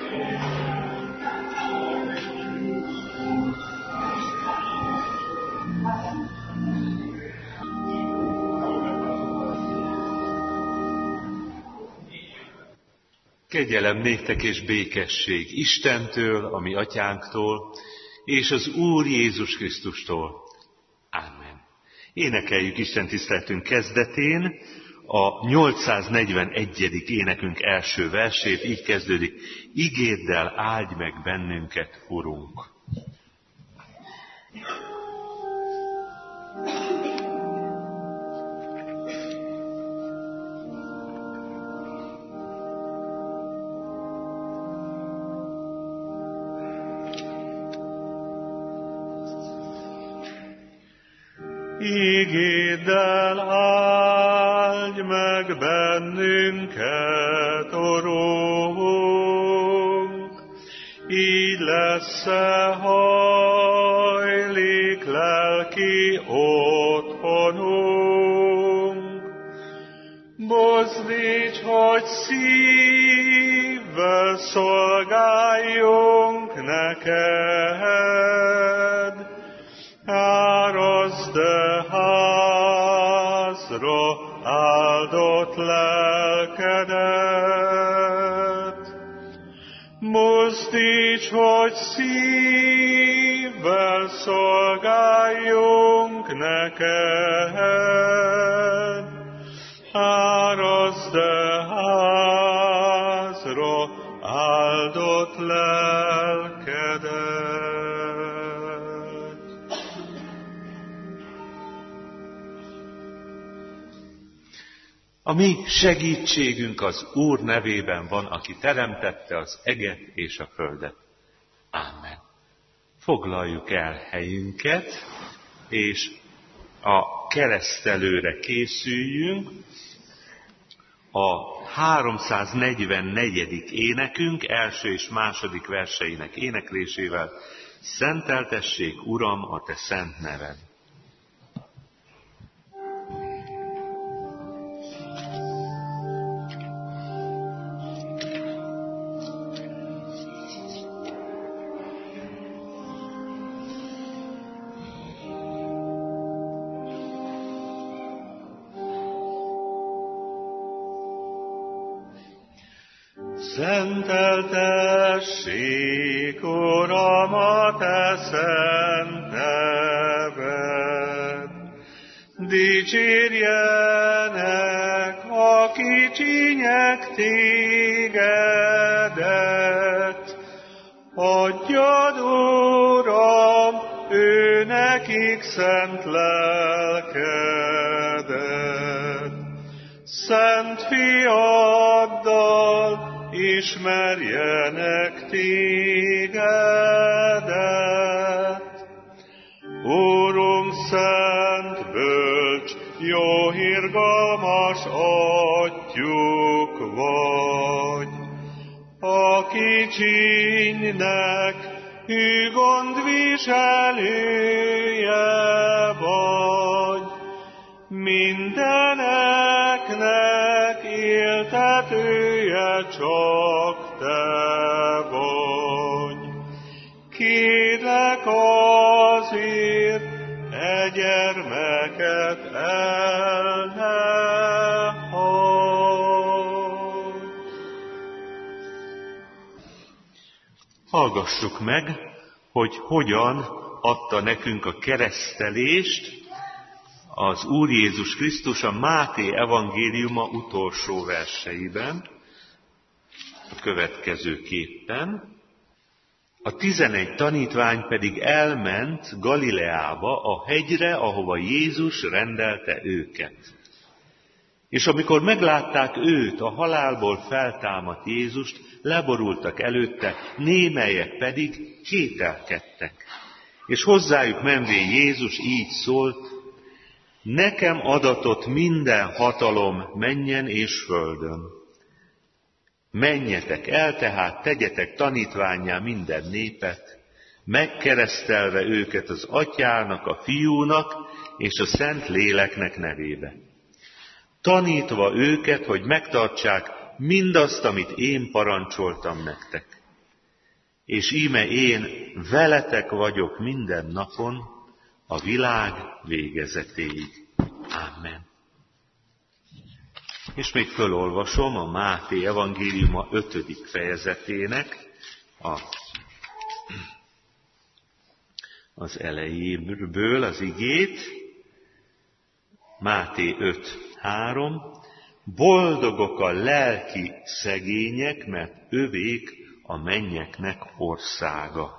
Kegyelem néktek és békesség Istentől, a mi atyánktól, és az Úr Jézus Krisztustól. Ámen. Énekeljük Isten tiszteletünk kezdetén a 841. énekünk első versét, így kezdődik: Igéddel áldj meg bennünket, Urunk! Igéddel áldj meg bennünket, Urunk, így lesz-e hajlik lelki otthonunk. Buzdíts, hogy szívvel szolgáljunk neked, áraszd házra áldott lelkedet. Buzdíts, hogy szívvel szolgáljunk neked, áraszd házra áldott lelkedet. A mi segítségünk az Úr nevében van, aki teremtette az eget és a földet. Ámen. Foglaljuk el helyünket, és a keresztelőre készüljünk. A 344. énekünk első és második verseinek éneklésével: Szenteltessék, Uram, a te szent neved. Szenteltessék, Uram, a te szent neved. Dicsérjenek a kicsinyek tégedet. Adjad, Uram, ő nekik szent lelkedet. Szent fiaddal ismerjenek tégedet. Úrunk, szent, bölcs, jó irgalmas atyjuk vagy. A kicsinynek hű gondviselője vagy. Mindeneknek éltetője csak te vagy. Kérlek azért, e gyermeket el ne hagyd. Hallgassuk meg, hogy hogyan adta nekünk a keresztelést az Úr Jézus Krisztus a Máté evangéliuma utolsó verseiben, a következőképpen: A 11 tanítvány pedig elment Galileába, a hegyre, ahova Jézus rendelte őket. És amikor meglátták őt, a halálból feltámadt Jézust, leborultak előtte, némelyek pedig kételkedtek. És hozzájuk menvén Jézus így szólt: Nekem adatott minden hatalom mennyen és földön. Menjetek el, tehát tegyetek tanítvánnyá minden népet, megkeresztelve őket az Atyának, a Fiúnak és a Szent Léleknek nevébe. Tanítva őket, hogy megtartsák mindazt, amit én parancsoltam nektek. és íme én veletek vagyok minden napon, a világ végezetéig. Amen. És még fölolvasom a Máté evangéliuma 5. fejezetének az elejéből az igét. Máté 5:3. Boldogok a lelki szegények, mert övék a mennyeknek országa.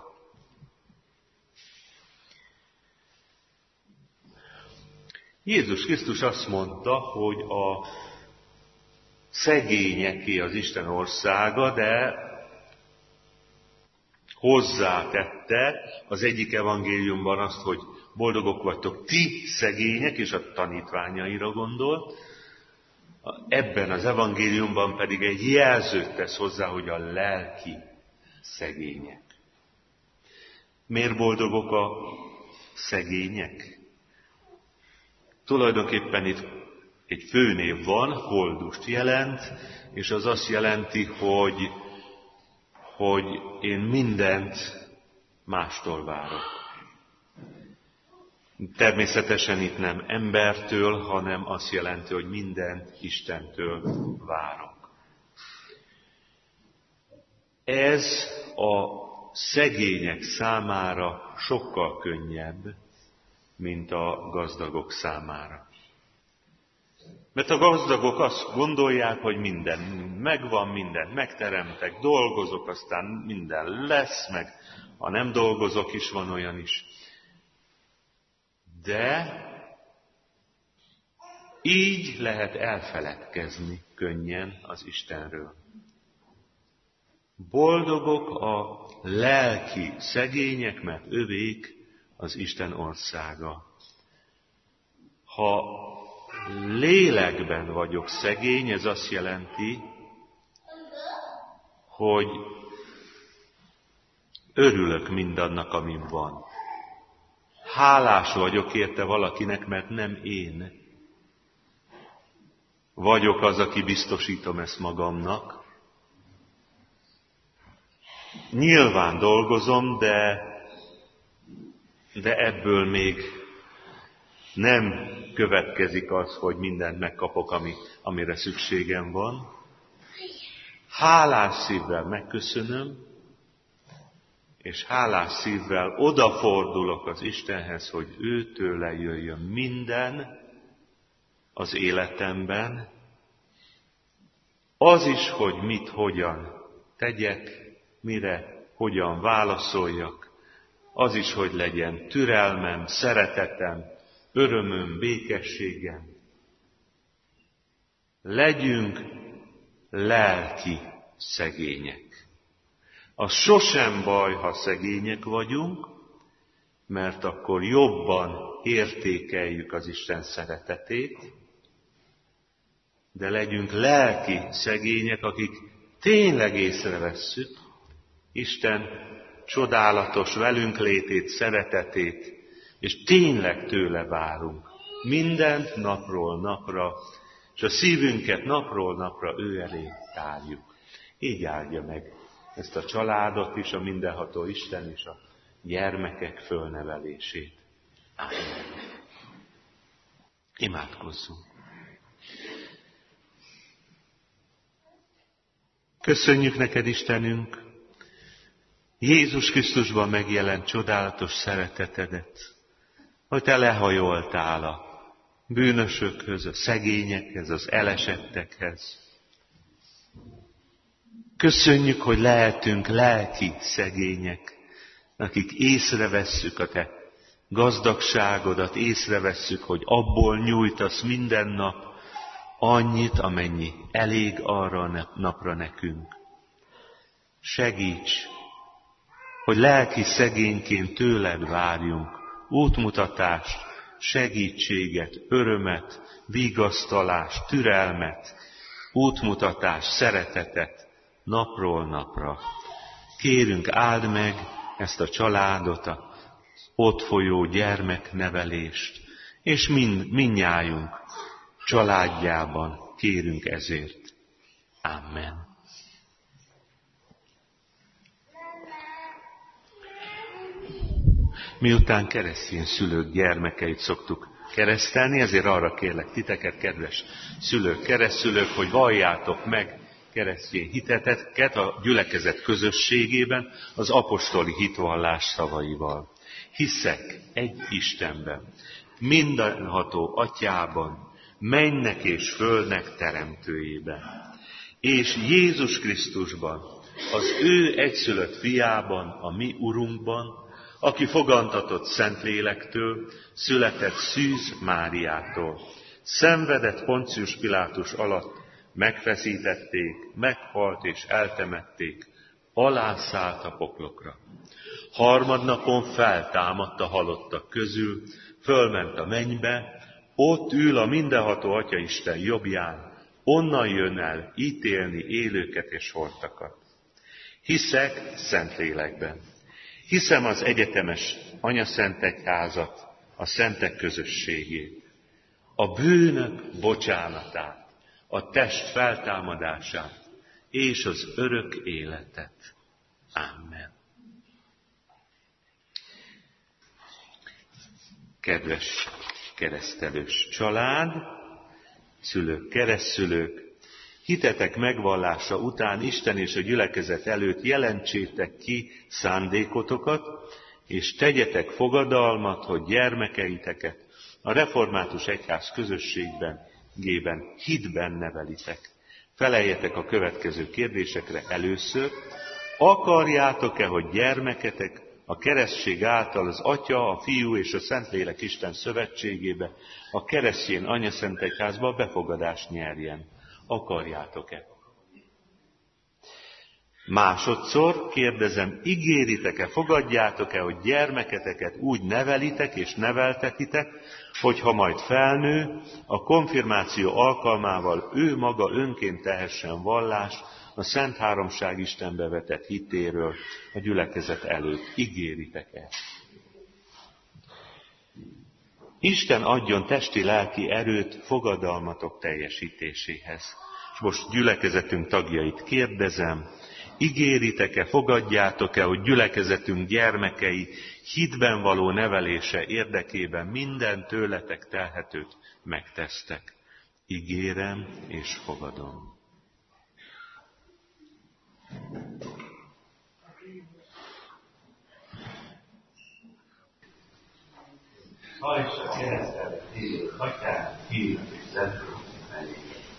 Jézus Krisztus azt mondta, hogy a szegényeké az Isten országa, de hozzátette az egyik evangéliumban azt, hogy boldogok vagytok ti szegények, és a tanítványaira gondol. Ebben az evangéliumban pedig egy jelzőt tesz hozzá, hogy a lelki szegények. Miért boldogok a szegények? Tulajdonképpen itt egy főnév van, koldust jelent, és az azt jelenti, hogy én mindent mástól várok. Természetesen itt nem embertől, hanem azt jelenti, hogy mindent Istentől várok. Ez a szegények számára sokkal könnyebb, mint a gazdagok számára. Mert a gazdagok azt gondolják, hogy minden megvan, mindent megteremtek, dolgozok, aztán minden lesz, meg ha nem dolgozok is, van olyan is. De így lehet elfeledkezni könnyen az Istenről. Boldogok a lelki szegények, mert övék az Isten országa. Ha lélekben vagyok szegény, ez azt jelenti, hogy örülök mindannak, amin van. Hálás vagyok érte valakinek, mert nem én vagyok az, aki biztosítom ezt magamnak. Nyilván dolgozom, de ebből még nem következik az, hogy mindent megkapok, amire szükségem van. Hálás szívvel megköszönöm, és hálás szívvel odafordulok az Istenhez, hogy őtőle jöjjön minden az életemben. Az is, hogy mit, hogyan tegyek, mire, hogyan válaszoljak. Az is, hogy legyen türelmem, szeretetem, örömöm, békességem. Legyünk lelki szegények. Az sosem baj, ha szegények vagyunk, mert akkor jobban értékeljük az Isten szeretetét, de legyünk lelki szegények, akik tényleg észrevesszük Isten csodálatos velünk létét, szeretetét, és tényleg tőle várunk mindent napról napra, és a szívünket napról napra ő elé tárjuk. Így áldja meg ezt a családot is, a mindenható Isten és a gyermekek fölnevelését. Ámen. Imádkozzunk. Köszönjük neked, Istenünk, Jézus Krisztusban megjelent csodálatos szeretetedet, hogy te lehajoltál a bűnösökhöz, a szegényekhez, az elesettekhez. Köszönjük, hogy lehetünk lelki szegények, akik észrevesszük a te gazdagságodat, észrevesszük, hogy abból nyújtasz minden nap annyit, amennyi elég arra a napra nekünk. Segíts, hogy lelki szegényként tőled várjunk útmutatást, segítséget, örömet, vigasztalást, türelmet, útmutatást, szeretetet napról napra. Kérünk, áld meg ezt a családot, az ott folyó gyermeknevelést, és mindnyájunk családjában kérünk ezért. Amen. Miután keresztény szülők gyermekeit szoktuk keresztelni, ezért arra kérlek titeket, kedves szülők, keresztszülők, hogy valljátok meg keresztény hiteteket a gyülekezet közösségében az apostoli hitvallás szavaival. Hiszek egy Istenben, mindenható Atyában, mennek és földnek teremtőjében, és Jézus Krisztusban, az ő egyszülött fiában, a mi Urunkban, aki fogantatott Szentlélektől, született Szűz Máriától, szenvedett Poncius Pilátus alatt, megfeszítették, meghalt és eltemették, alászállt a poklokra. Harmadnapon feltámadt a halottak közül, fölment a mennybe, ott ül a mindenható Atyaisten jobbján, onnan jön el ítélni élőket és holtakat. Hiszek Szentlélekben. Hiszem az egyetemes anyaszentegyházat, a szentek közösségét, a bűnök bocsánatát, a test feltámadását és az örök életet. Amen. Kedves keresztelős család, szülők, keresztszülők, hitetek megvallása után Isten és a gyülekezet előtt jelentsétek ki szándékotokat, és tegyetek fogadalmat, hogy gyermekeiteket a református egyház közösségben, hitben nevelitek. Feleljetek a következő kérdésekre először. Akarjátok-e, hogy gyermeketek a keresztség által az Atya, a Fiú és a Szentlélek Isten szövetségébe, a keresztény anyaszentegyházba befogadást nyerjen? Akarjátok-e? Másodszor kérdezem, ígéritek-e, fogadjátok-e, hogy gyermeketeket úgy nevelitek és neveltetitek, hogyha majd felnő, a konfirmáció alkalmával ő maga önként tehessen vallást a Szent Háromság Istenbe vetett hittéről a gyülekezet előtt. Ígéritek-e? Isten adjon testi-lelki erőt fogadalmatok teljesítéséhez. És most gyülekezetünk tagjait kérdezem, ígéritek-e, fogadjátok-e, hogy gyülekezetünk gyermekei hitben való nevelése érdekében minden tőletek telhetőt megtesztek? Ígérem és fogadom. Hajts a keresztelő Fiú, Atyának, Fiúnak és Szentléleknek elé.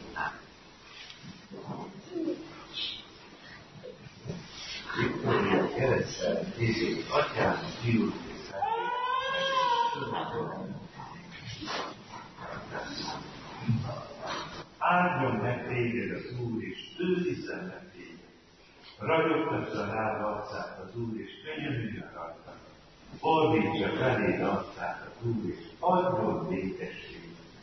Amen. Keresztelő Fiú, Atyának, Fiúnak és Szentléleknek. Áldjon meg téged az Úr, és őrizzen meg téged. Ragyogtassa rád arcát az Úr, és könyörüljön rajta. Fordítsa feléd arcát az Úr, és adjon békességet.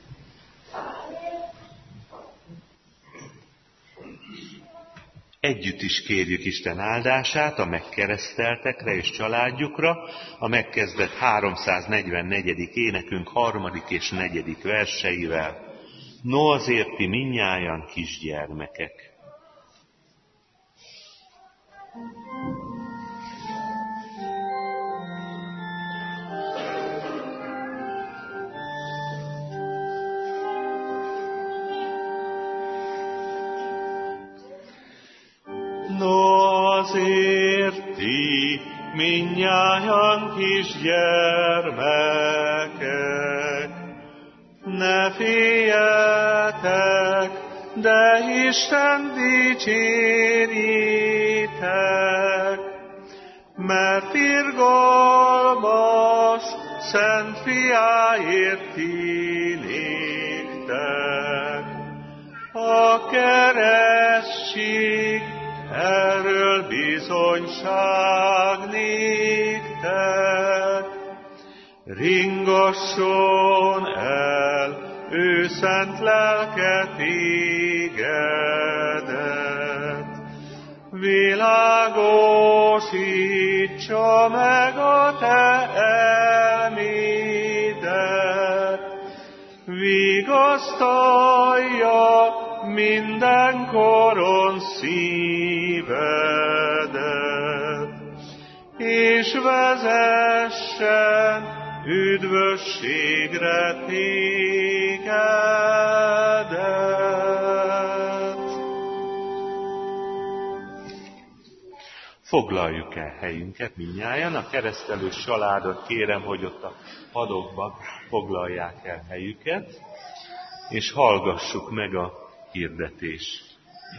Együtt is kérjük Isten áldását a megkereszteltekre és családjukra, a megkezdett 344. énekünk 3. és 4. verseivel. No azért ti mindnyájan kisgyermekek. No azért ti mindnyájan kisgyermekek, ne féljetek, de Isten dicséritek, mert irgalmas szent fiáért ti néktek. A keresztség erről bizonyság néktek. Ringasson el ő szent lelke tégedet, világosítsa meg a te elmédet, vigasztalja mindenkoron szívedet, és vezessen üdvösségre tégedet. Foglaljuk el helyünket mindnyájan, a keresztelős családot kérem, hogy ott a padokban foglalják el helyüket, és hallgassuk meg a hirdetést.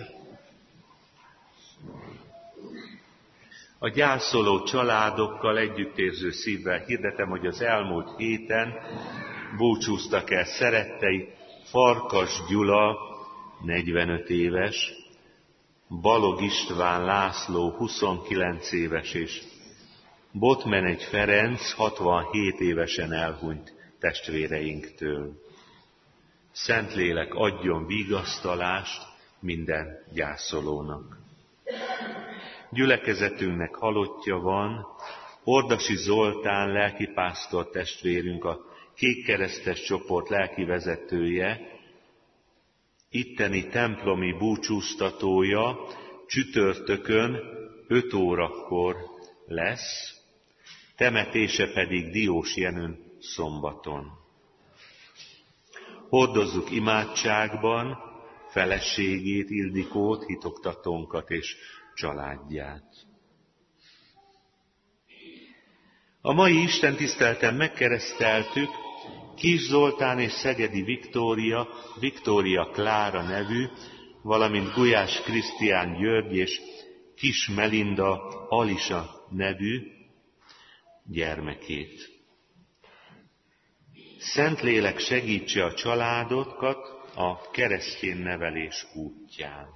A gyászoló családokkal együttérző szívvel hirdetem, hogy az elmúlt héten búcsúztak el szerettei Farkas Gyula, 45 éves, Balog István László, 29 éves, és Botmenegy Ferenc, 67 évesen elhunyt testvéreinktől. Szentlélek adjon vigasztalást minden gyászolónak. Gyülekezetünknek halottja van, Ordasi Zoltán lelkipásztor testvérünk, a Kékkeresztes csoport lelkivezetője, itteni templomi búcsúztatója csütörtökön 5 órakor lesz, temetése pedig Diós Jenőn szombaton. Hordozzuk imádságban feleségét, Ildikót, hitoktatónkat és családját. A mai istentiszteleten megkereszteltük Kis Zoltán és Szegedi Viktória Klára nevű, valamint Gulyás Krisztián György és Kis Melinda Alisa nevű gyermekét. Szentlélek segítse a családokat a keresztény nevelés útján.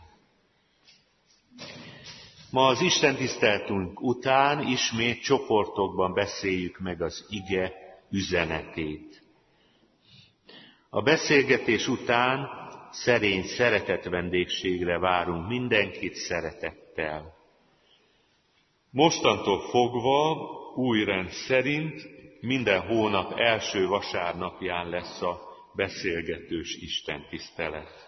Ma az istentiszteletünk után ismét csoportokban beszéljük meg az ige üzenetét. A beszélgetés után szerény szeretet vendégségre várunk mindenkit szeretettel. Mostantól fogva új rend szerint minden hónap első vasárnapján lesz a beszélgetős istentisztelet.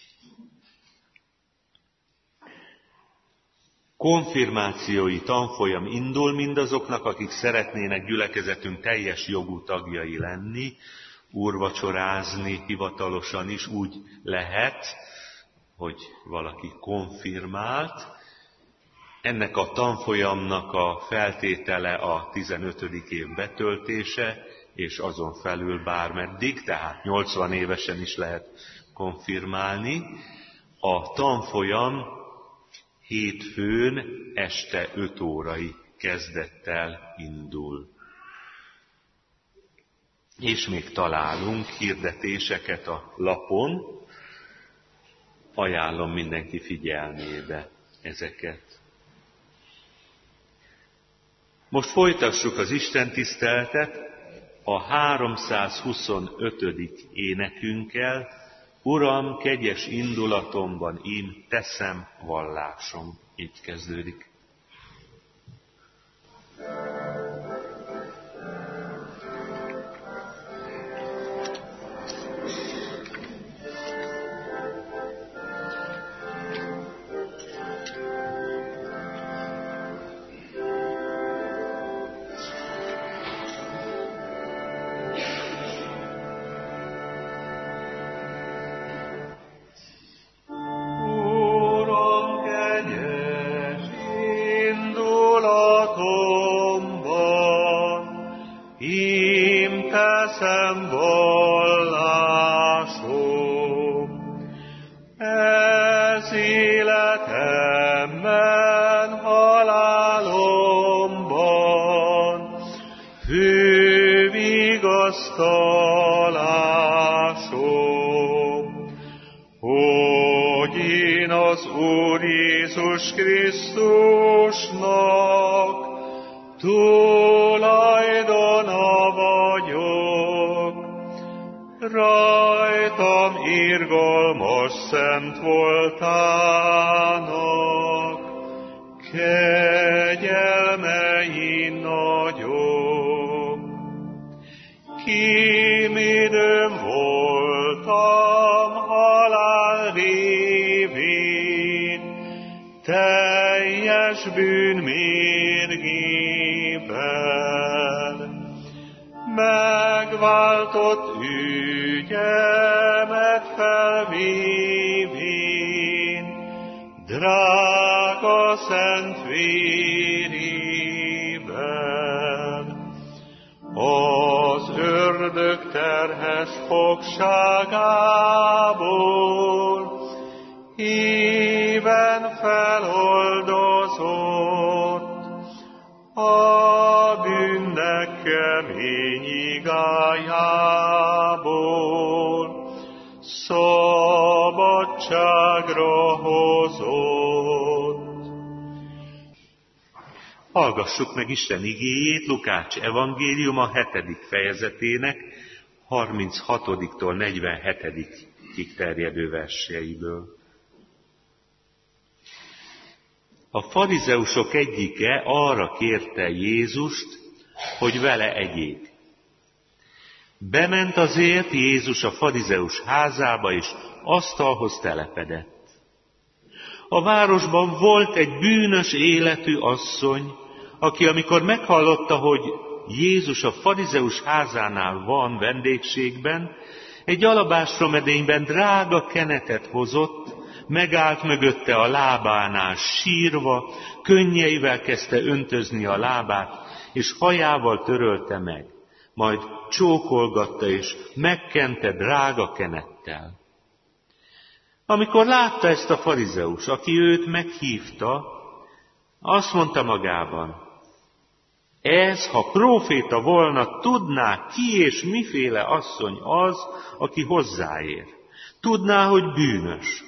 Konfirmációi tanfolyam indul mindazoknak, akik szeretnének gyülekezetünk teljes jogú tagjai lenni, úrvacsorázni hivatalosan is úgy lehet, hogy valaki konfirmált. Ennek a tanfolyamnak a feltétele a 15. év betöltése, és azon felül bármeddig, tehát 80 évesen is lehet konfirmálni. A tanfolyam hétfőn este 5 órai kezdettel indul. És még találunk hirdetéseket a lapon, ajánlom mindenki figyelmébe ezeket. Most folytassuk az istentiszteletet a 325. énekünkkel, Uram, kegyes indulatomban én teszem vallásom. Így kezdődik. bűn mérgében. Megváltott ügyemet felvívén, drága szent vérével. Az ördög terhes fogságából híven feloldozott, a bűnnek kemény igájából szabadságra hozott. Hallgassuk meg Isten igéjét Lukács evangéliuma 7. fejezetének 36-tól 47-ig terjedő verseiből. A farizeusok egyike arra kérte Jézust, hogy vele egyék. Bement azért Jézus a farizeus házába, és asztalhoz telepedett. A városban volt egy bűnös életű asszony, aki amikor meghallotta, hogy Jézus a farizeus házánál van vendégségben, egy alabástromedényben drága kenetet hozott, megállt mögötte a lábánál sírva, könnyeivel kezdte öntözni a lábát, és hajával törölte meg, majd csókolgatta és megkente drága kenettel. Amikor látta ezt a farizeus, aki őt meghívta, azt mondta magában, ez, ha próféta volna, tudná, ki és miféle asszony az, aki hozzáér. Tudná, hogy bűnös.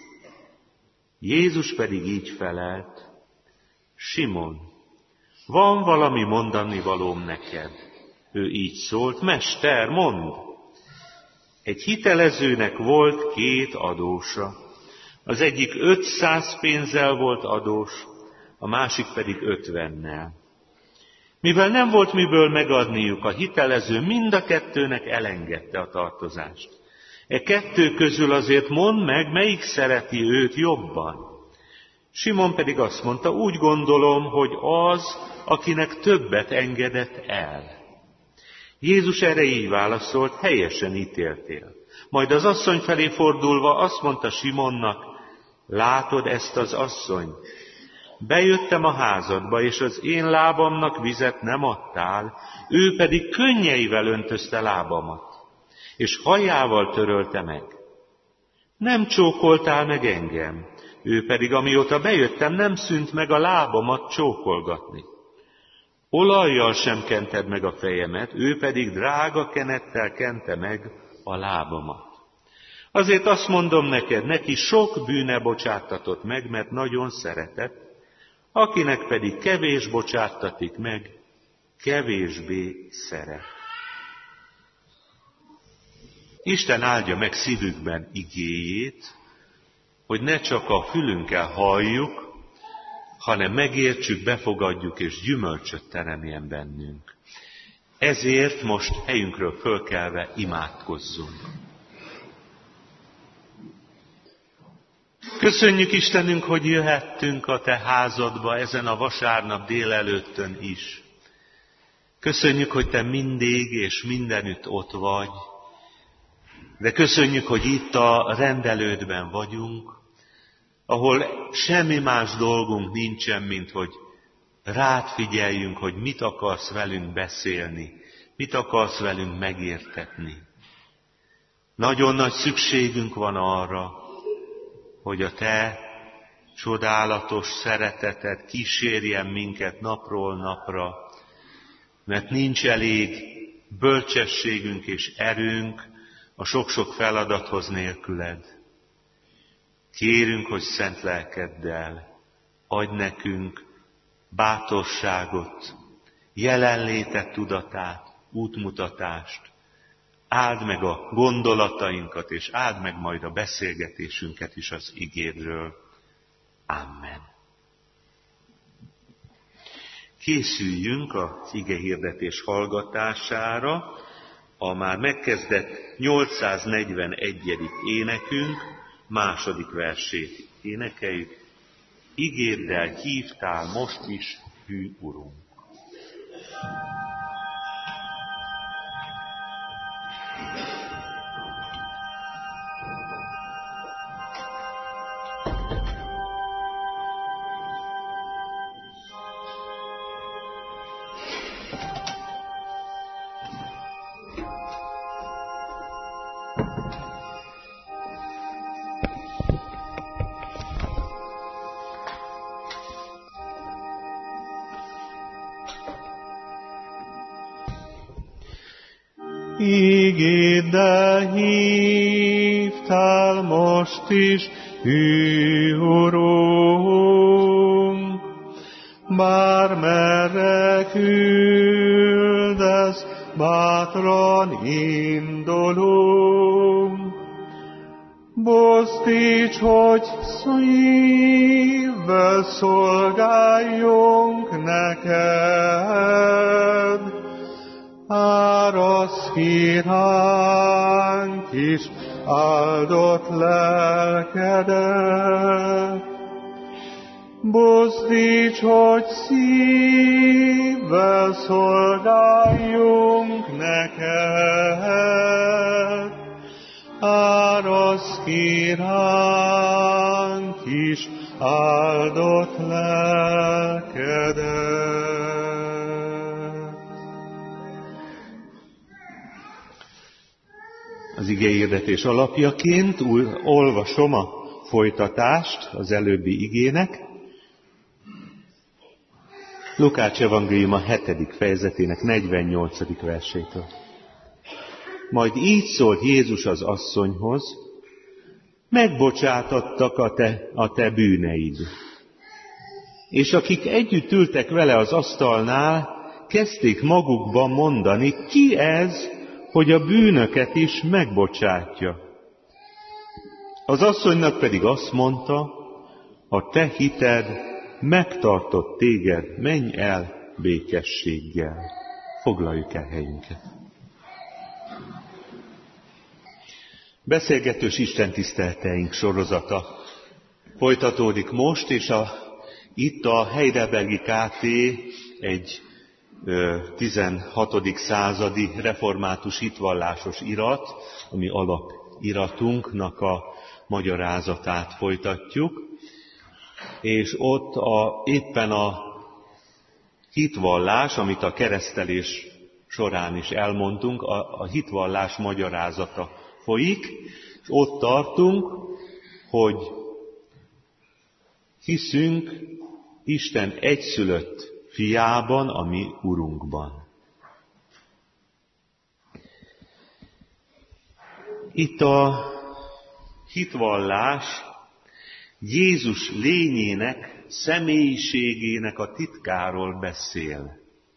Jézus pedig így felelt, Simon, van valami mondani valóm neked? Ő így szólt, Mester, mondd! Egy hitelezőnek volt 2 adósa. Az egyik 500 pénzzel volt adós, a másik pedig 50-nel. Mivel nem volt miből megadniuk, a hitelező mind a kettőnek elengedte a tartozást. E 2 közül azért mondd meg, melyik szereti őt jobban. Simon pedig azt mondta, úgy gondolom, hogy az, akinek többet engedett el. Jézus erre így válaszolt, helyesen ítéltél. Majd az asszony felé fordulva azt mondta Simonnak, látod ezt az asszonyt? Bejöttem a házadba, és az én lábamnak vizet nem adtál, ő pedig könnyeivel öntözte lábamat, és hajával törölte meg. Nem csókoltál meg engem, ő pedig amióta bejöttem, nem szűnt meg a lábamat csókolgatni. Olajjal sem kented meg a fejemet, ő pedig drága kenettel kente meg a lábamat. Azért azt mondom neked, neki sok bűne bocsáttatott meg, mert nagyon szeretett, akinek pedig kevés bocsáttatik meg, kevésbé szeret. Isten áldja meg szívükben igéjét, hogy ne csak a fülünkkel halljuk, hanem megértsük, befogadjuk és gyümölcsöt teremjen bennünk. Ezért most helyünkről fölkelve imádkozzunk. Köszönjük Istenünk, hogy jöhettünk a Te házadba ezen a vasárnap délelőttön is. Köszönjük, hogy Te mindig és mindenütt ott vagy, de köszönjük, hogy itt a rendelődben vagyunk, ahol semmi más dolgunk nincsen, mint hogy rád figyeljünk, hogy mit akarsz velünk beszélni, mit akarsz velünk megértetni. Nagyon nagy szükségünk van arra, hogy a Te csodálatos szereteted kísérjen minket napról napra, mert nincs elég bölcsességünk és erőnk a sok-sok feladathoz nélküled. Kérünk, hogy szent lelkeddel adj nekünk bátorságot, jelenlétet tudatát, útmutatást, áld meg a gondolatainkat, és áld meg majd a beszélgetésünket is az igédről. Amen. Készüljünk az igehirdetés hallgatására. A már megkezdett 841. énekünk második versét énekeljük. igéddel hívtál most is, hű Urunk. Igéddel hívtál most is, hű Urunk, bármerre küldesz, bátran indulunk. Buzdíts, hogy szívvel szolgáljunk neked, áraszt ki ránk is áldott lelkedet. Buzdíts, hogy szívvel szolgáljunk neked, áraszt ki ránk is áldott lelkedet. Az igehirdetés alapjaként olvasom a folytatást az előbbi igének. Lukács evangéliuma 7. fejezetének 48. versétől. Majd így szólt Jézus az asszonyhoz, megbocsátattak a te bűneid. És akik együtt ültek vele az asztalnál, kezdték magukban mondani, ki ez, hogy a bűnöket is megbocsátja. Az asszonynak pedig azt mondta, a te hited megtartott téged, menj el békességgel. Foglaljuk el helyünket. Beszélgetős istentisztelteink sorozata folytatódik most, és itt a Heidelbergi Kft. Egy 16. századi református hitvallásos irat, ami alapiratunknak a magyarázatát folytatjuk, és ott éppen a hitvallás, amit a keresztelés során is elmondtunk, a hitvallás magyarázata folyik, és ott tartunk, hogy hiszünk Isten egyszülött fiában, a mi Urunkban. Itt a hitvallás Jézus lényének, személyiségének a titkáról beszél.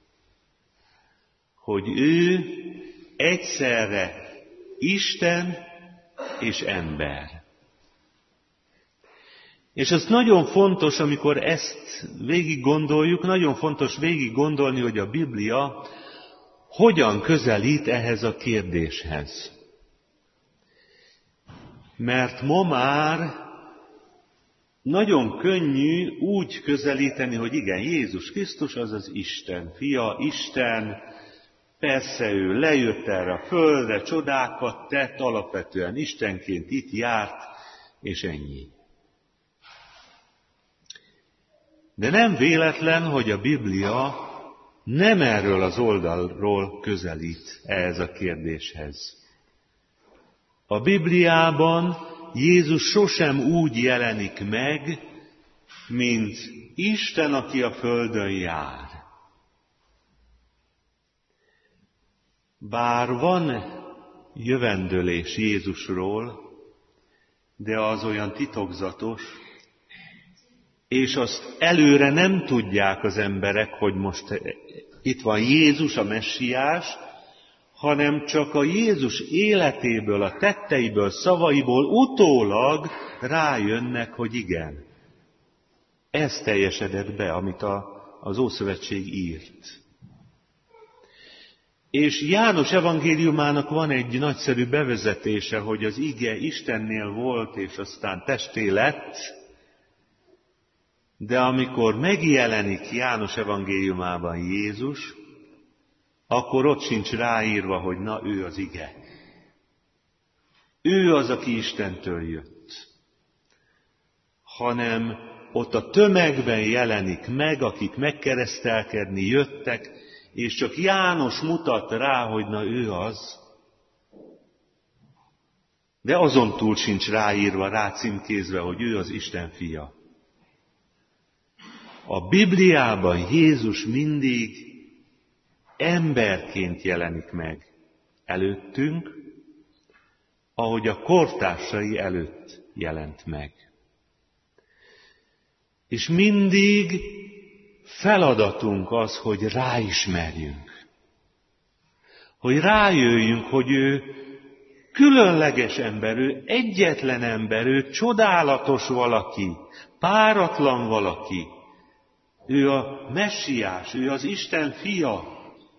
Hogy ő egyszerre Isten és ember. És ez nagyon fontos, amikor ezt végig gondoljuk, nagyon fontos végig gondolni, hogy a Biblia hogyan közelít ehhez a kérdéshez. Mert ma már nagyon könnyű úgy közelíteni, hogy igen, Jézus Krisztus az az Isten fia, Isten, persze ő lejött erre a földre, csodákat tett, alapvetően Istenként itt járt, és ennyi. De nem véletlen, hogy a Biblia nem erről az oldalról közelít ehhez a kérdéshez. A Bibliában Jézus sosem úgy jelenik meg, mint Isten, aki a földön jár. Bár van jövendőlés Jézusról, de az olyan titokzatos, és azt előre nem tudják az emberek, hogy most itt van Jézus, a messiás, hanem csak a Jézus életéből, a tetteiből, szavaiból utólag rájönnek, hogy igen. Ez teljesedett be, amit az Ószövetség írt. És János evangéliumának van egy nagyszerű bevezetése, hogy az ige Istennél volt, és aztán testé lett, De amikor megjelenik János evangéliumában Jézus, akkor ott sincs ráírva, hogy na, ő az ige. Ő az, aki Istentől jött. Hanem ott a tömegben jelenik meg, akik megkeresztelkedni jöttek, és csak János mutat rá, hogy na, ő az. De azon túl sincs ráírva, rácímkézve, hogy ő az Isten fia. A Bibliában Jézus mindig emberként jelenik meg előttünk, ahogy a kortársai előtt jelent meg. És mindig feladatunk az, hogy ráismerjünk. Hogy rájöjjünk, hogy ő különleges ember, ő egyetlen ember, ő csodálatos valaki, páratlan valaki. Ő a messiás, ő az Isten fia.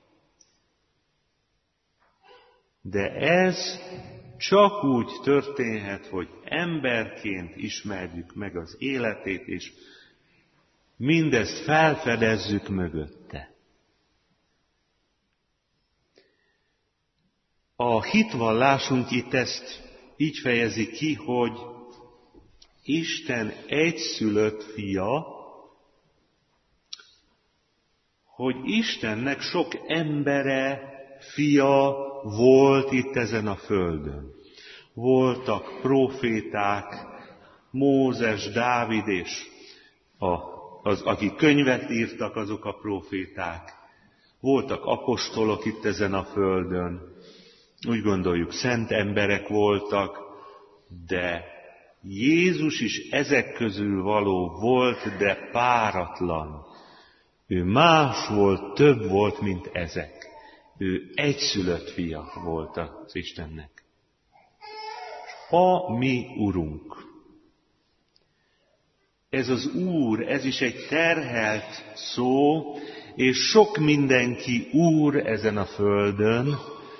De ez csak úgy történhet, hogy emberként ismerjük meg az életét, és mindezt felfedezzük mögötte. A hitvallásunk itt ezt így fejezi ki, hogy Isten egyszülött fia, hogy Istennek sok embere, fia volt itt ezen a földön. Voltak próféták, Mózes, Dávid és akik könyvet írtak, azok a próféták. Voltak apostolok itt ezen a földön. Úgy gondoljuk, szent emberek voltak, de Jézus is ezek közül való volt, de páratlan. Ő más volt, több volt, mint ezek. Ő egyszülött fia volt az Istennek. A mi Urunk. Ez az Úr, ez is egy terhelt szó, és sok mindenki Úr ezen a földön.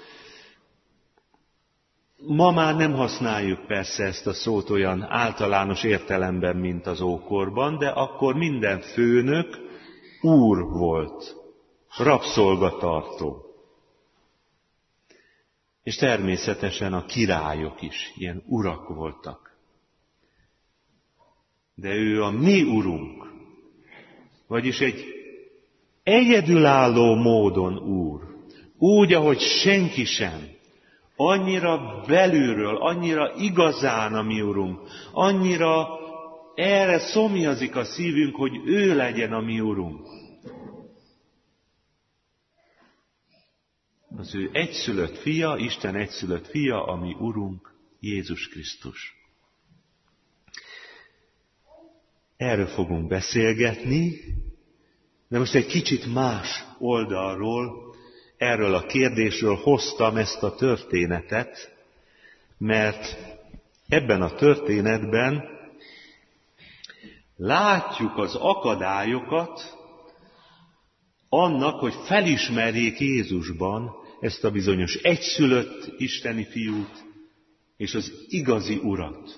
Ma már nem használjuk persze ezt a szót olyan általános értelemben, mint az ókorban, de akkor minden főnök úr volt, rabszolgatartó. És természetesen a királyok is ilyen urak voltak. De ő a mi urunk, vagyis egy egyedülálló módon úr, úgy, ahogy senki sem, annyira belülről, annyira igazán a mi urunk, annyira erre szomjazik a szívünk, hogy ő legyen a mi urunk. Az ő egyszülött fia, Isten egyszülött fia, a mi urunk, Jézus Krisztus. Erről fogunk beszélgetni, de most egy kicsit más oldalról, erről a kérdésről hoztam ezt a történetet, mert ebben a történetben látjuk az akadályokat annak, hogy felismerjék Jézusban ezt a bizonyos egyszülött isteni fiút és az igazi urat.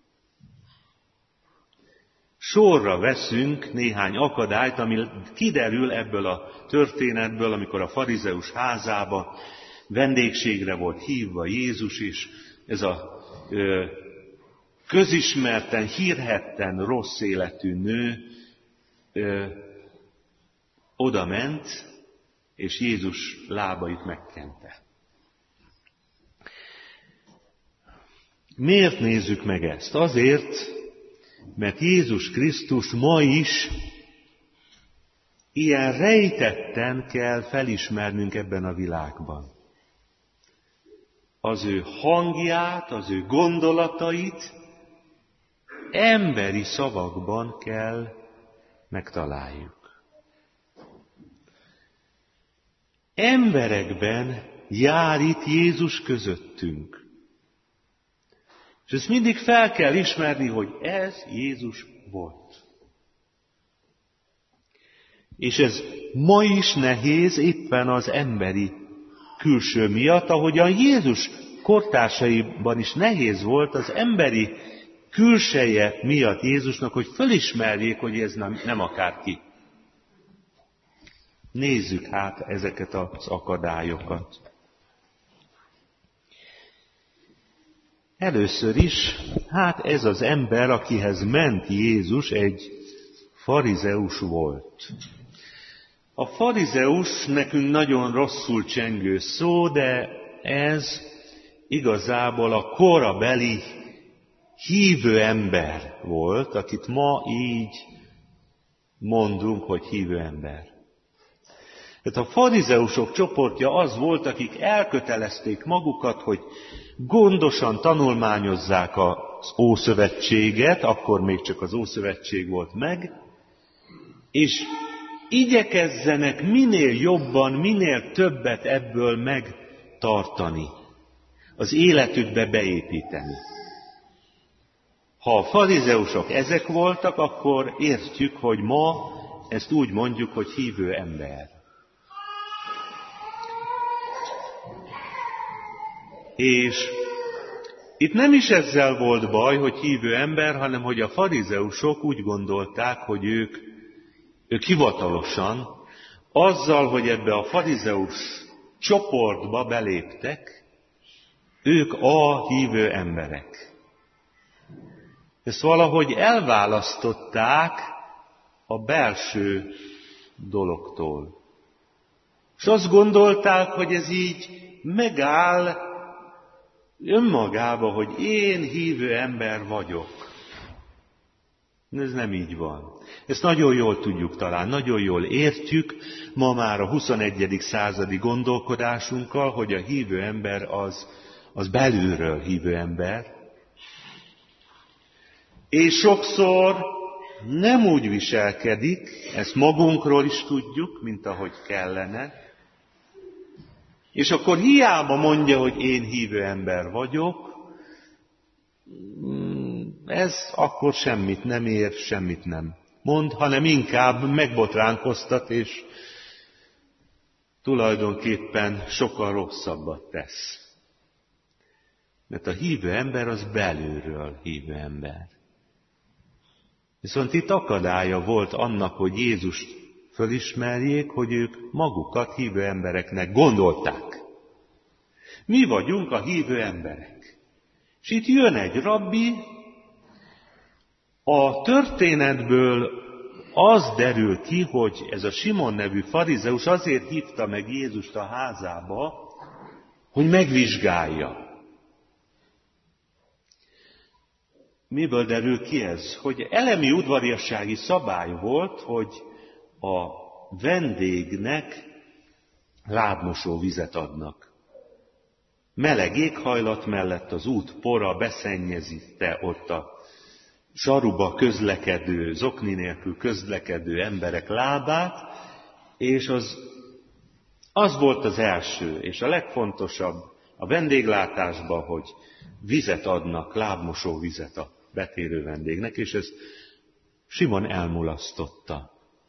Sorra veszünk néhány akadályt, ami kiderül ebből a történetből, amikor a farizeus házába vendégségre volt hívva Jézus, és ez a közismerten, hírhedten rossz életű nő oda ment, és Jézus lábait megkente. Miért nézzük meg ezt? Azért, mert Jézus Krisztus ma is ilyen rejtetten kell felismernünk ebben a világban. Az ő hangját, az ő gondolatait emberi szavakban kell megtaláljuk. Emberekben jár itt Jézus közöttünk. És ezt mindig fel kell ismerni, hogy ez Jézus volt. És ez ma is nehéz éppen az emberi külső miatt, ahogyan Jézus kortársaiban is nehéz volt az emberi külseje miatt Jézusnak, hogy felismerjék, hogy ez nem akárki. Nézzük hát ezeket az akadályokat. Először is, hát ez az ember, akihez ment Jézus, egy farizeus volt. A farizeus nekünk nagyon rosszul csengő szó, de ez igazából a korabeli hívő ember volt, akit ma így mondunk, hogy hívő ember. Tehát a farizeusok csoportja az volt, akik elkötelezték magukat, hogy gondosan tanulmányozzák az Ószövetséget, akkor még csak az Ószövetség volt meg, és igyekezzenek minél jobban, minél többet ebből megtartani, az életükbe beépíteni. Ha a farizeusok ezek voltak, akkor értjük, hogy ma ezt úgy mondjuk, hogy hívő ember. És itt nem is ezzel volt baj, hogy hívő ember, hanem hogy a farizeusok úgy gondolták, hogy ők hivatalosan, azzal, hogy ebbe a farizeus csoportba beléptek, ők a hívő emberek. Ezt valahogy elválasztották a belső dologtól. És azt gondolták, hogy ez így megáll önmagába, hogy én hívő ember vagyok. Ez nem így van. Ezt nagyon jól tudjuk talán, nagyon jól értjük ma már a 21. századi gondolkodásunkkal, hogy a hívő ember az belülről hívő ember. És sokszor nem úgy viselkedik, ezt magunkról is tudjuk, mint ahogy kellene, és akkor hiába mondja, hogy én hívő ember vagyok, ez akkor semmit nem ér, semmit nem mond, hanem inkább megbotránkoztat, és tulajdonképpen sokkal rosszabbat tesz. Mert a hívő ember az belülről hívő ember. Viszont itt akadálya volt annak, hogy Jézust fölismerjék, hogy ők magukat hívő embereknek gondolták. Mi vagyunk a hívő emberek. És itt jön egy rabbi, a történetből az derül ki, hogy ez a Simon nevű farizeus azért hívta meg Jézust a házába, hogy megvizsgálja. Miből derül ki ez? Hogy elemi udvariassági szabály volt, hogy a vendégnek lábmosó vizet adnak. Meleg éghajlat mellett az út pora beszennyezte ott a saruba közlekedő, zokni nélkül közlekedő emberek lábát, és az volt az első, és a legfontosabb a vendéglátásban, hogy vizet adnak, lábmosó vizet a betérő vendégnek, és ezt Simon elmulasztotta.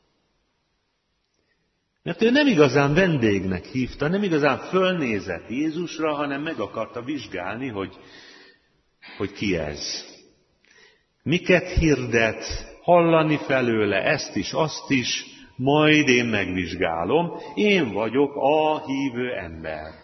Mert ő nem igazán vendégnek hívta, nem igazán fölnézett Jézusra, hanem meg akarta vizsgálni, hogy ki ez. Miket hirdet, hallani felőle ezt is, azt is, majd én megvizsgálom, én vagyok a hívő ember.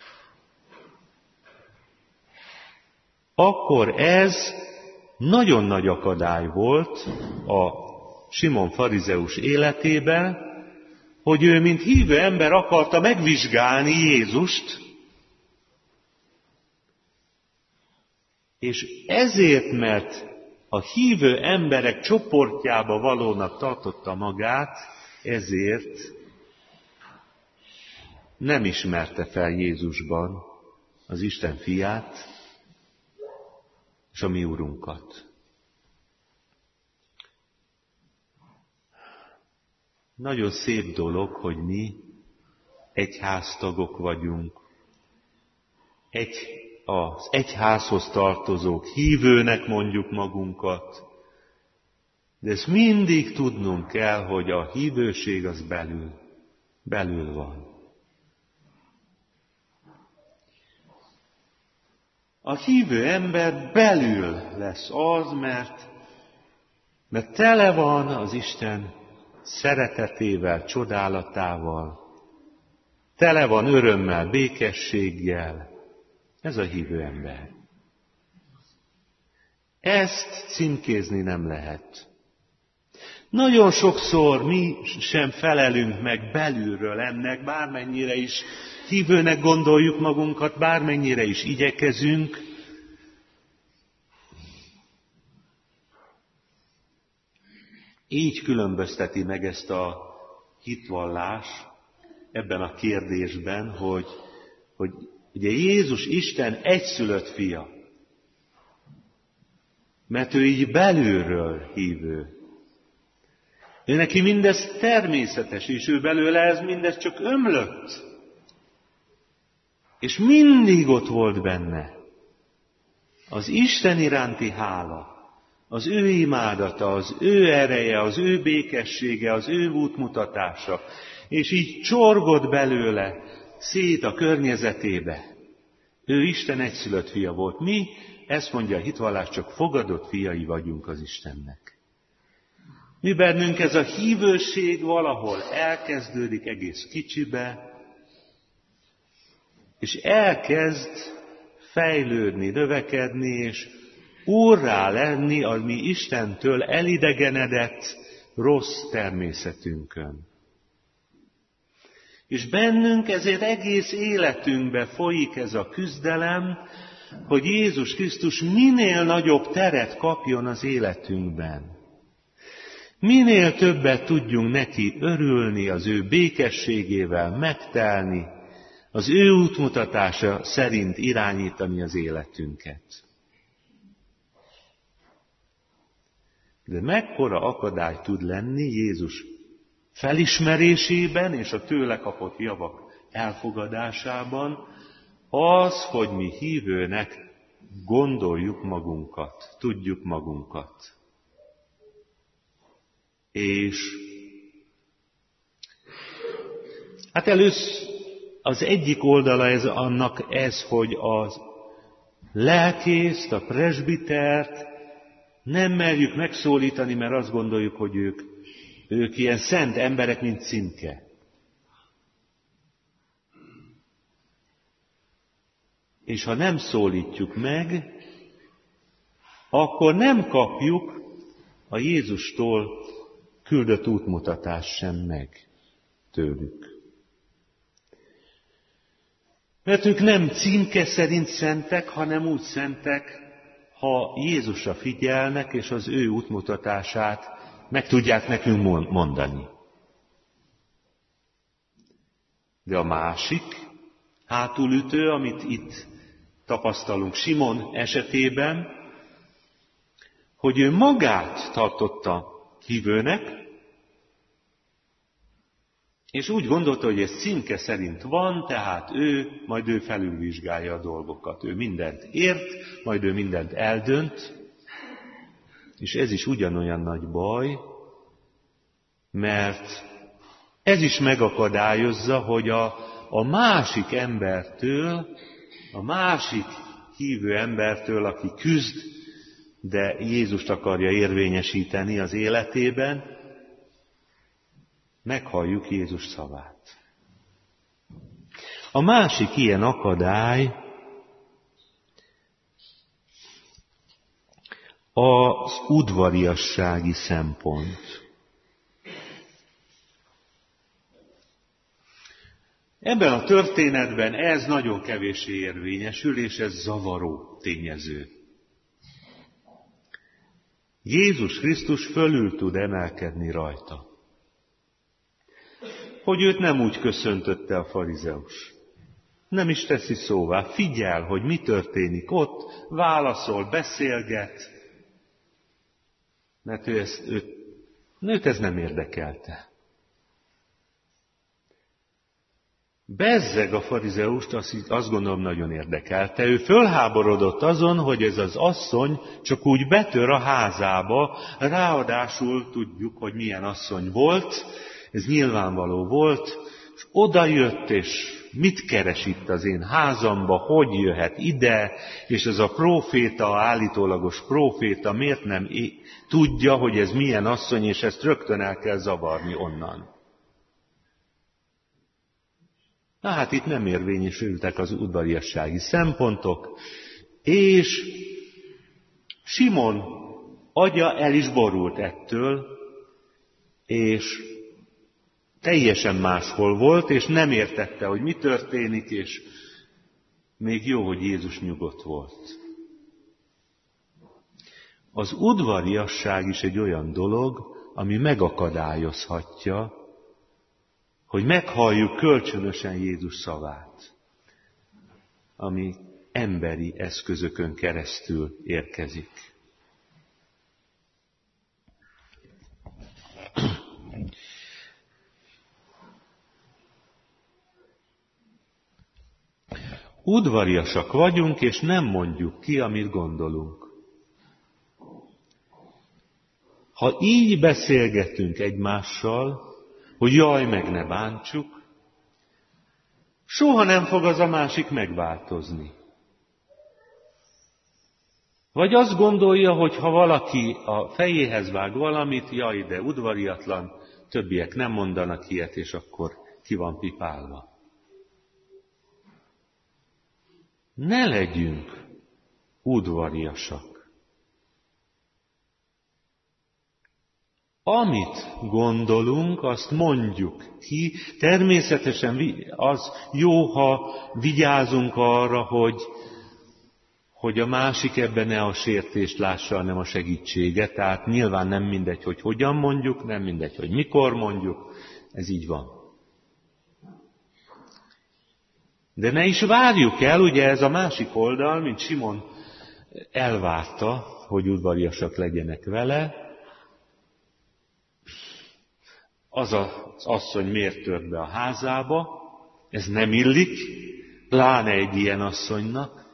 Akkor ez nagyon nagy akadály volt a Simon farizeus életében, hogy ő, mint hívő ember akarta megvizsgálni Jézust, és ezért, mert a hívő emberek csoportjába valónak tartotta magát, ezért nem ismerte fel Jézusban az Isten fiát és a mi Urunkat. Nagyon szép dolog, hogy mi egyháztagok vagyunk, az egyházhoz tartozók, hívőnek mondjuk magunkat, de ezt mindig tudnunk kell, hogy a hívőség az belül, van. A hívő ember belül lesz az, mert tele van az Isten szeretetével, csodálatával, tele van örömmel, békességgel. Ez a hívő ember. Ezt címkézni nem lehet. Nagyon sokszor mi sem felelünk meg belülről ennek, bármennyire is hívőnek gondoljuk magunkat, bármennyire is igyekezünk. Így különbözteti meg ezt a hitvallás ebben a kérdésben, hogy ugye Jézus Isten egyszülött fia, mert ő így belülről hívő. Ő neki mindez természetes, és ő belőle ez mindez csak ömlött. És mindig ott volt benne az Isten iránti hála, az ő imádata, az ő ereje, az ő békessége, az ő útmutatása, és így csorgott belőle szét a környezetébe. Ő Isten egyszülött fia volt. Mi, ezt mondja a hitvallás, csak fogadott fiai vagyunk az Istennek. Mi bennünk ez a hívőség valahol elkezdődik egész kicsibe, és elkezd fejlődni, növekedni, és úrrá lenni a mi Istentől elidegenedett rossz természetünkön. És bennünk ezért egész életünkbe folyik ez a küzdelem, hogy Jézus Krisztus minél nagyobb teret kapjon az életünkben. Minél többet tudjunk neki örülni, az ő békességével megtelni, az ő útmutatása szerint irányítani az életünket. De mekkora akadály tud lenni Jézus felismerésében és a tőle kapott javak elfogadásában az, hogy mi hívőnek gondoljuk magunkat, tudjuk magunkat. És hát először az egyik oldala annak ez, hogy a lelkészt, a presbitert nem merjük megszólítani, mert azt gondoljuk, hogy ők ilyen szent emberek, mint címke. És ha nem szólítjuk meg, akkor nem kapjuk a Jézustól küldött útmutatást sem meg tőlük. Mert ők nem címke szerint szentek, hanem úgy szentek, ha Jézusra figyelnek, és az ő útmutatását meg tudják nekünk mondani. De a másik hátulütő, amit itt tapasztalunk Simon esetében, hogy ő magát tartotta hívőnek, és úgy gondolta, hogy ez címke szerint van, tehát majd ő felülvizsgálja a dolgokat. Ő mindent ért, majd ő mindent eldönt, és ez is ugyanolyan nagy baj, mert ez is megakadályozza, hogy a másik embertől, a másik hívő embertől, aki küzd, de Jézust akarja érvényesíteni az életében, meghalljuk Jézus szavát. A másik ilyen akadály az udvariassági szempont. Ebben a történetben ez nagyon kevéssé érvényesül, és ez zavaró tényező. Jézus Krisztus fölül tud emelkedni rajta. Hogy őt nem úgy köszöntötte a farizeus. Nem is teszi szóvá, figyel, hogy mi történik ott, válaszol, beszélget, mert őt ez nem érdekelte. Bezzeg a farizeust, azt gondolom nagyon érdekelte. Ő fölháborodott azon, hogy ez az asszony csak úgy betör a házába, ráadásul tudjuk, hogy milyen asszony volt, ez nyilvánvaló volt, és oda jött, és mit keres itt az én házamba, hogy jöhet ide, és ez a próféta, állítólagos próféta miért nem tudja, hogy ez milyen asszony, és ezt rögtön el kell zavarni onnan. Na hát itt nem érvényesültek az udvariassági szempontok, és Simon agya el is borult ettől, és teljesen máshol volt, és nem értette, hogy mi történik, és még jó, hogy Jézus nyugodt volt. Az udvariasság is egy olyan dolog, ami megakadályozhatja, hogy meghalljuk kölcsönösen Jézus szavát, ami emberi eszközökön keresztül érkezik. Udvariasak vagyunk, és nem mondjuk ki, amit gondolunk. Ha így beszélgetünk egymással, hogy jaj, meg ne bántsuk, soha nem fog az a másik megváltozni. Vagy azt gondolja, hogy ha valaki a fejéhez vág valamit, jaj, de udvariatlan, többiek nem mondanak ilyet, és akkor ki van pipálva. Ne legyünk udvariasak. Amit gondolunk, azt mondjuk ki. Természetesen az jó, ha vigyázunk arra, hogy a másik ebben ne a sértést lássa, hanem a segítséget. Tehát nyilván nem mindegy, hogy hogyan mondjuk, nem mindegy, hogy mikor mondjuk. Ez így van. De ne is várjuk el, ugye ez a másik oldal, mint Simon elvárta, hogy udvariasak legyenek vele. Az az asszony miért tört be a házába, ez nem illik, pláne egy ilyen asszonynak.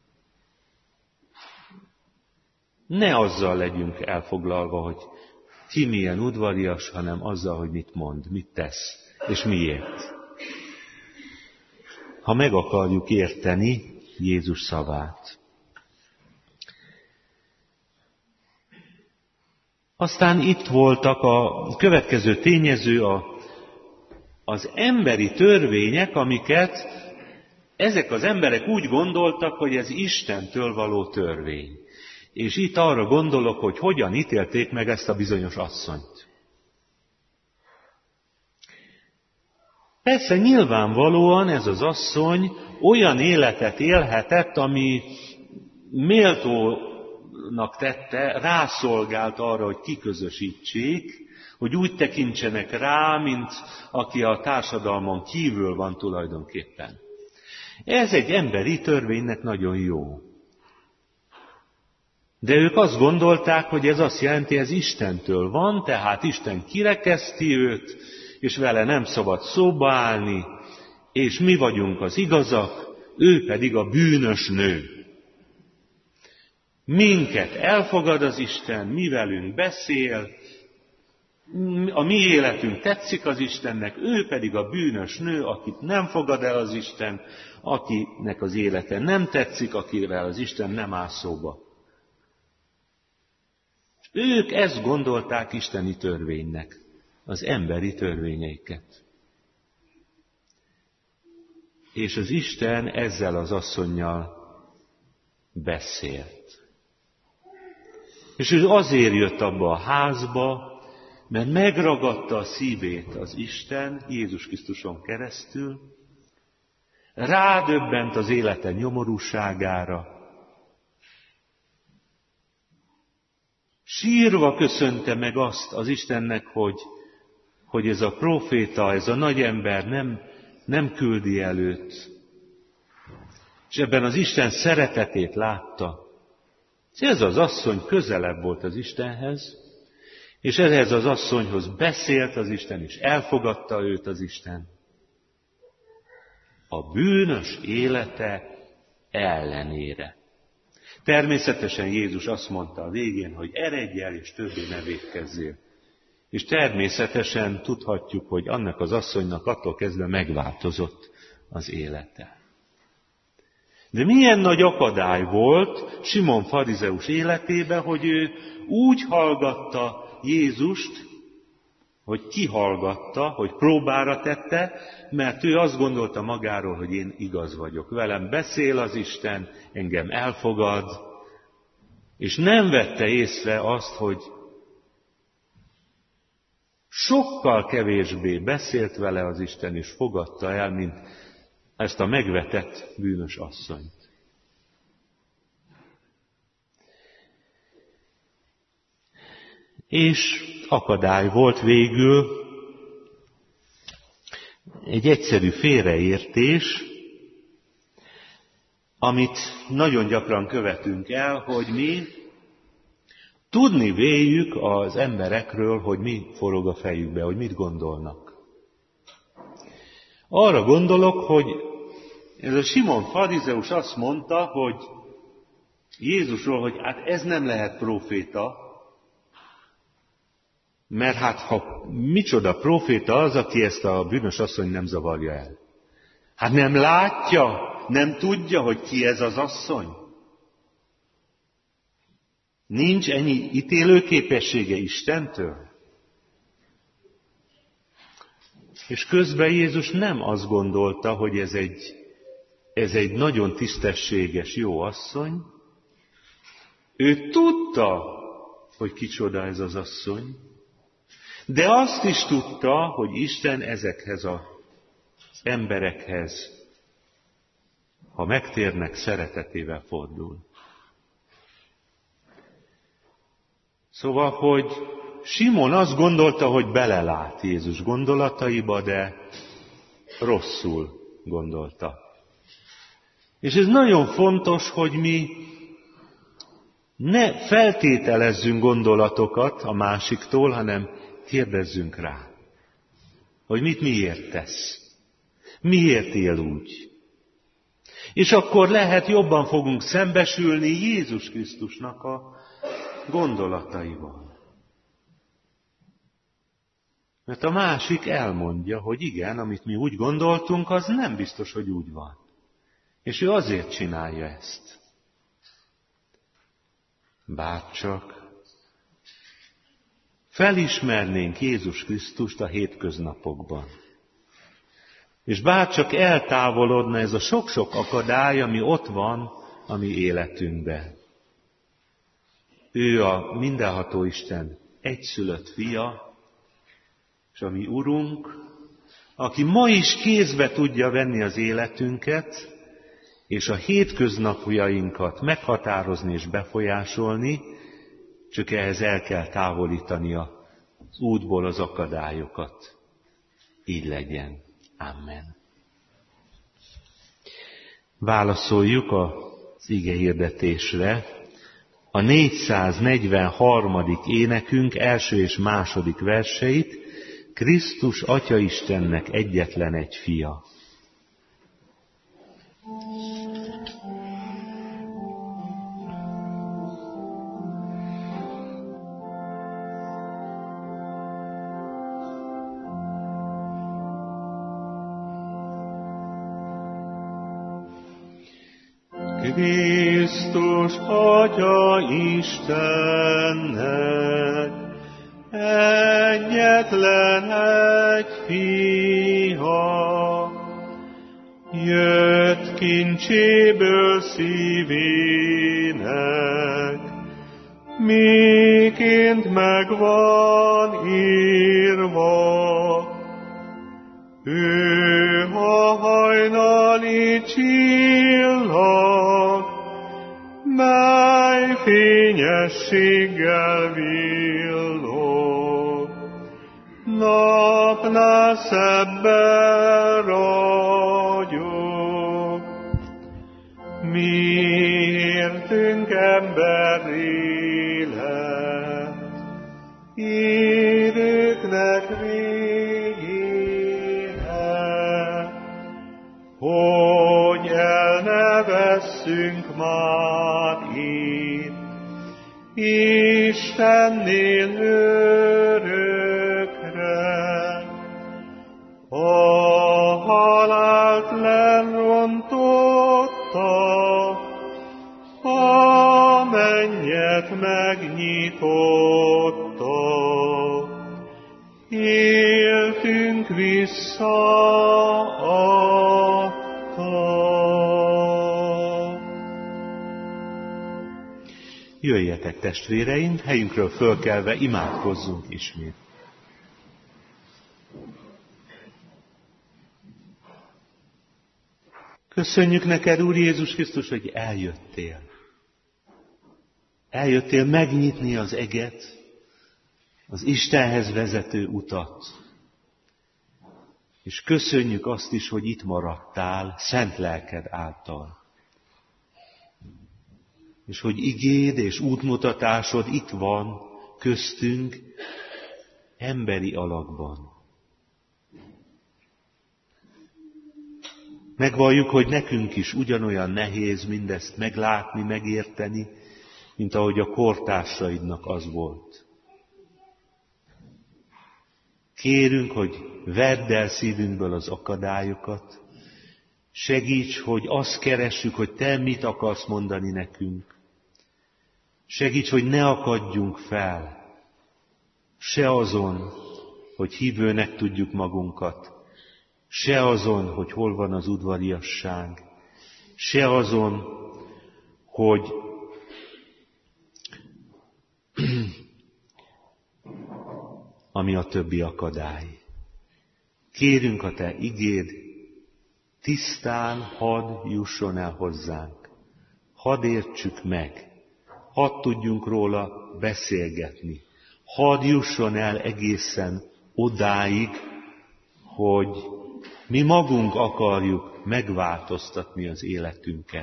Ne azzal legyünk elfoglalva, hogy ki milyen udvarias, hanem azzal, hogy mit mond, mit tesz, és miért. Ha meg akarjuk érteni Jézus szavát. Aztán itt voltak a következő tényező, az emberi törvények, amiket ezek az emberek úgy gondoltak, hogy ez Istentől való törvény. És itt arra gondolok, hogy hogyan ítélték meg ezt a bizonyos asszonyt. Persze nyilvánvalóan ez az asszony olyan életet élhetett, ami méltónak tette, rászolgált arra, hogy kiközösítsék, hogy úgy tekintsenek rá, mint aki a társadalmon kívül van tulajdonképpen. Ez egy emberi törvénynek nagyon jó. De ők azt gondolták, hogy ez azt jelenti, ez Istentől van, tehát Isten kirekeszti őt, és vele nem szabad szóba állni, és mi vagyunk az igazak, ő pedig a bűnös nő. Minket elfogad az Isten, mi velünk beszél, a mi életünk tetszik az Istennek, ő pedig a bűnös nő, akit nem fogad el az Isten, akinek az élete nem tetszik, akivel az Isten nem áll szóba. Ők ezt gondolták isteni törvénynek, az emberi törvényeiket. És az Isten ezzel az asszonnyal beszélt. És ő azért jött abba a házba, mert megragadta a szívét az Isten Jézus Krisztuson keresztül, rádöbbent az élete nyomorúságára, sírva köszönte meg azt az Istennek, hogy ez a próféta, ez a nagy ember nem küldi el őt. És ebben az Isten szeretetét látta. És ez az asszony közelebb volt az Istenhez, és ehhez az asszonyhoz beszélt az Isten, és elfogadta őt az Isten. A bűnös élete ellenére. Természetesen Jézus azt mondta a végén, hogy eredj el, és többé ne vétkezzél. És természetesen tudhatjuk, hogy annak az asszonynak attól kezdve megváltozott az élete. De milyen nagy akadály volt Simon farizeus életében, hogy ő úgy hallgatta Jézust, hogy kihallgatta, hogy próbára tette, mert ő azt gondolta magáról, hogy én igaz vagyok. Velem beszél az Isten, engem elfogad, és nem vette észre azt, hogy sokkal kevésbé beszélt vele az Isten, és fogadta el, mint ezt a megvetett bűnös asszonyt. És akadály volt végül egy egyszerű félreértés, amit nagyon gyakran követünk el, hogy mi tudni véljük az emberekről, hogy mi forog a fejükbe, hogy mit gondolnak. Arra gondolok, hogy ez a Simon farizeus azt mondta, hogy Jézusról, hogy hát ez nem lehet próféta, mert hát ha micsoda próféta az, aki ezt a bűnös asszony nem zavarja el. Hát nem látja, nem tudja, hogy ki ez az asszony. Nincs ennyi ítélőképessége Istentől. És közben Jézus nem azt gondolta, hogy ez egy nagyon tisztességes, jó asszony. Ő tudta, hogy kicsoda ez az asszony, de azt is tudta, hogy Isten ezekhez az emberekhez, ha megtérnek, szeretetével fordul. Szóval, hogy Simon azt gondolta, hogy belelát Jézus gondolataiba, de rosszul gondolta. És ez nagyon fontos, hogy mi ne feltételezzünk gondolatokat a másiktól, hanem kérdezzünk rá, hogy miért tesz, miért él úgy. És akkor lehet jobban fogunk szembesülni Jézus Krisztusnak a gondolataival. Mert a másik elmondja, hogy igen, amit mi úgy gondoltunk, az nem biztos, hogy úgy van. És ő azért csinálja ezt. Bárcsak felismernénk Jézus Krisztust a hétköznapokban. És bárcsak eltávolodna ez a sok-sok akadály, ami ott van a mi életünkben. Ő a mindenható Isten egyszülött fia, és a mi Urunk, aki ma is kézbe tudja venni az életünket, és a hétköznapjainkat meghatározni és befolyásolni, csak ehhez el kell távolítani az útból az akadályokat. Így legyen. Amen. Válaszoljuk az igehirdetésre. A 443. énekünk első és második verseit, Krisztus Atya Istennek egyetlen egy fia. Krisztus Atya Istennek egyetlen egy fia, jött kincséből szívének, miként megvan írva. Ő a hajnali csillag, mely fényességgel villog, napnál szebben ragyog. Miértünk emberi lett, időknek végére, hogy el ne vesszünk már itt, Istennél örökre. A halál véletlen rontotta, a mennyet megnyitotta, éltünk visszaadta. Jöjjetek, testvéreim, helyünkről fölkelve imádkozzunk ismét. Köszönjük neked, Úr Jézus Krisztus, hogy eljöttél. Eljöttél megnyitni az eget, az Istenhez vezető utat. És köszönjük azt is, hogy itt maradtál szent lelked által. És hogy igéd és útmutatásod itt van köztünk emberi alakban. Megvalljuk, hogy nekünk is ugyanolyan nehéz mindezt meglátni, megérteni, mint ahogy a kortársaidnak az volt. Kérünk, hogy vedd el szívünkből az akadályokat, segíts, hogy azt keressük, hogy te mit akarsz mondani nekünk. Segíts, hogy ne akadjunk fel, se azon, hogy hívőnek tudjuk magunkat, se azon, hogy hol van az udvariasság, se azon, hogy ami a többi akadály. Kérünk a te igéd, tisztán hadd jusson el hozzánk, hadd értsük meg, hadd tudjunk róla beszélgetni, hadd jusson el egészen odáig, hogy mi magunk akarjuk megváltoztatni az életünket.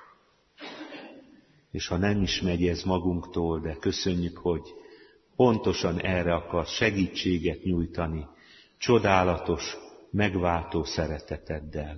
És ha nem is megy ez magunktól, de köszönjük, hogy pontosan erre akarsz segítséget nyújtani, csodálatos, megváltó szereteteddel.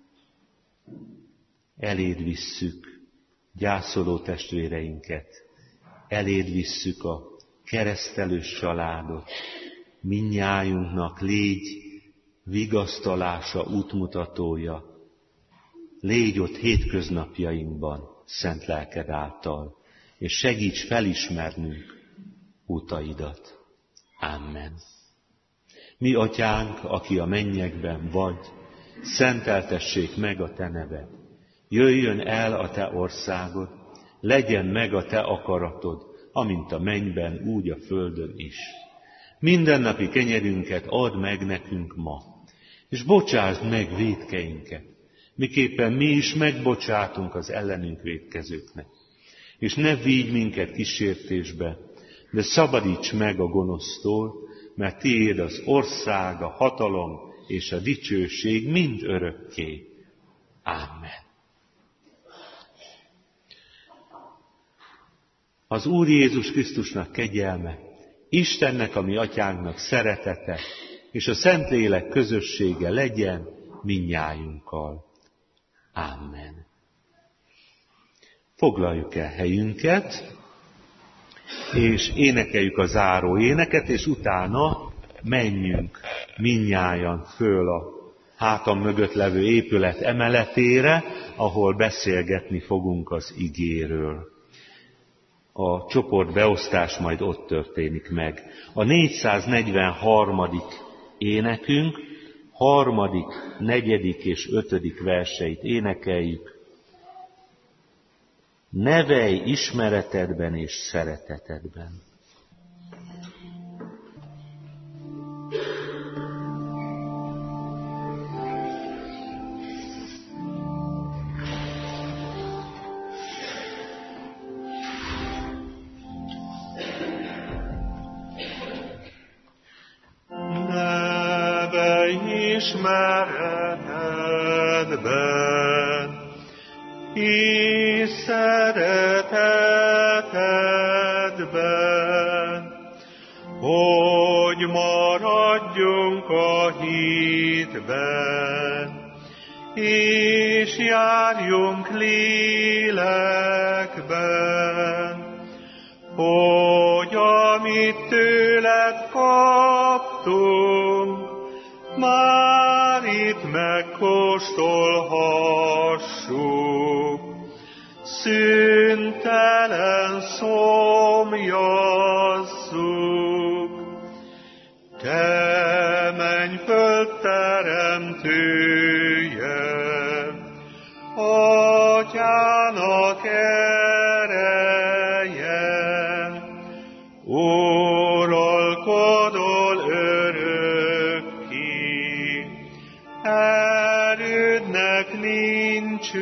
Eléd visszük gyászoló testvéreinket, eléd visszük a keresztelős családot, mindnyájunknak légy vigasztalása, útmutatója, légy ott hétköznapjainkban, szent lelked által, és segíts felismernünk útaidat. Amen. Mi atyánk, aki a mennyekben vagy, szenteltessék meg a te neved. Jöjjön el a te országod, legyen meg a te akaratod, amint a mennyben, úgy a földön is. Mindennapi kenyerünket add meg nekünk ma, és bocsásd meg vétkeinket, miképpen mi is megbocsátunk az ellenünk vétkezőknek. És ne vigy minket kísértésbe, de szabadíts meg a gonosztól, mert tiéd az ország, a hatalom és a dicsőség mind örökké. Amen. Az Úr Jézus Krisztusnak kegyelme, Istennek, a mi atyánknak szeretete, és a Szentlélek közössége legyen mindnyájunkkal. Amen. Foglaljuk el helyünket, és énekeljük a záró éneket, és utána menjünk mindnyájan föl a hátam mögött levő épület emeletére, ahol beszélgetni fogunk az igéről. A csoportbeosztás majd ott történik meg. A 443. énekünk 3., 4. és 5. verseit énekeljük. Nevelj ismeretedben és szeretetedben. Nevelj ismeretedben, és szeretetedben, hogy maradjunk a hitben, és járjunk lélekben, hogy amit tőled kaptunk, már itt megkóstolhassuk, szüntelen szomjazzuk. Te mennyföld teremtője, Atyának ereje, uralkodol örökké, erődnek nincs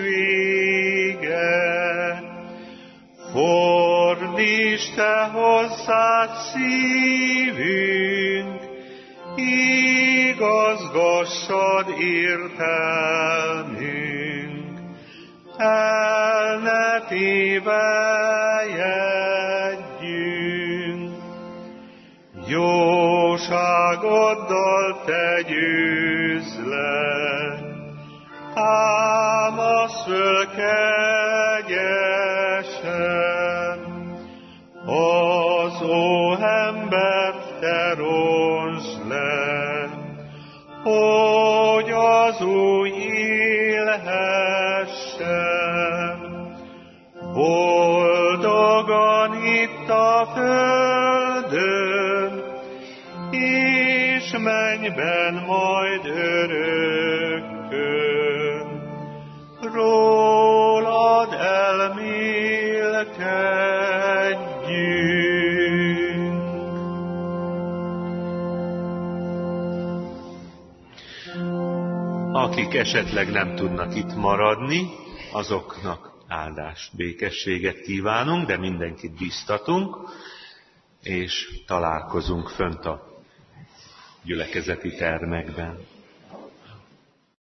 vége. Fordítsd te hozzád szívünk, igazgassad értelmünk, el ne tévejedjünk. Jóságoddal te győzz le, támasz föl kegyesen, az óembert te rontsd le, hogy az új élhessen. Boldogan itt a földön, és mennyben majd örökkön. Rólad elmélkedjünk. Akik esetleg nem tudnak itt maradni, azoknak áldást, békességet kívánunk, de mindenkit biztatunk, és találkozunk fönt a gyülekezeti termekben.